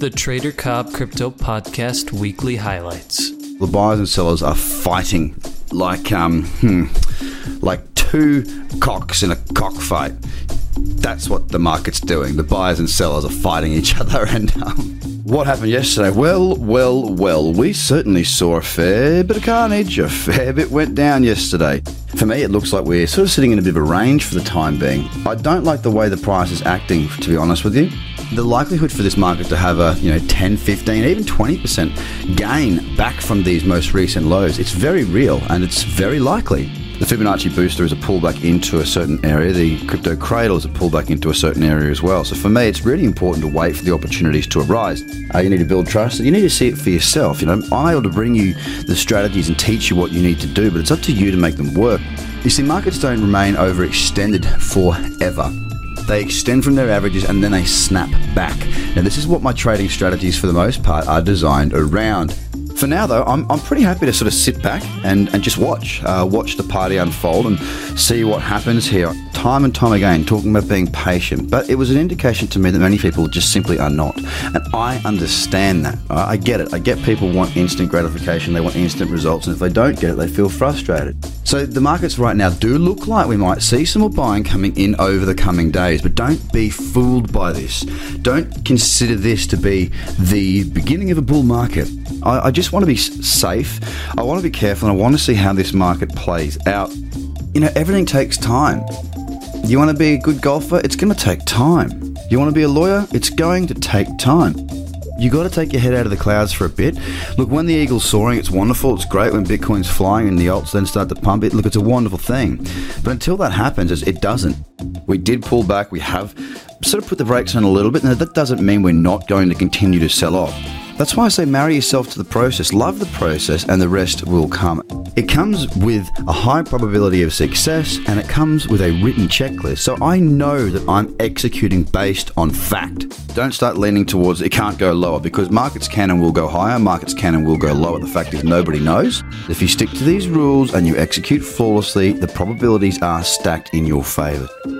the Trader Cobb Crypto Podcast Weekly Highlights. The buyers and sellers are fighting like two cocks in a cockfight. That's what the market's doing. The buyers and sellers are fighting each other. And what happened yesterday? Well, we certainly saw a fair bit of carnage. A fair bit went down yesterday. For me, it looks like we're sort of sitting in a bit of a range for the time being. I don't like the way the price is acting, to be honest with you. The likelihood for this market to have a 10, 15, even 20% gain back from these most recent lows, it's very real and it's very likely. The Fibonacci booster is a pullback into a certain area. The crypto cradle is a pullback into a certain area as well. So for me, it's really important to wait for the opportunities to arise. You need to build trust. You need to see it for yourself. I'm able to bring you the strategies and teach you what you need to do, but it's up to you to make them work. You see, markets don't remain overextended forever. They extend from their averages and then they snap back. Now, this is what my trading strategies for the most part are designed around. For now, though, I'm pretty happy to sort of sit back and just watch the party unfold and see what happens here. Time and time again, talking about being patient, but it was an indication to me that many people just simply are not. And I understand that. I get it. I get people want instant gratification. They want instant results. And if they don't get it, they feel frustrated. So the markets right now do look like we might see some more buying coming in over the coming days, but don't be fooled by this. Don't consider this to be the beginning of a bull market. I just want to be safe. I want to be careful, and I want to see how this market plays out. Everything takes time. You want to be a good golfer? It's going to take time. You want to be a lawyer? It's going to take time. You got to take your head out of the clouds for a bit. Look, when the eagle's soaring, it's wonderful. It's great when Bitcoin's flying and the alts then start to pump it. Look, it's a wonderful thing. But until that happens, it doesn't. We did pull back. We have sort of put the brakes on a little bit. Now, that doesn't mean we're not going to continue to sell off. That's why I say marry yourself to the process, love the process, and the rest will come. It comes with a high probability of success, and it comes with a written checklist. So I know that I'm executing based on fact. Don't start leaning towards it can't go lower, because markets can and will go higher, markets can and will go lower. The fact is nobody knows. If you stick to these rules and you execute flawlessly, the probabilities are stacked in your favor.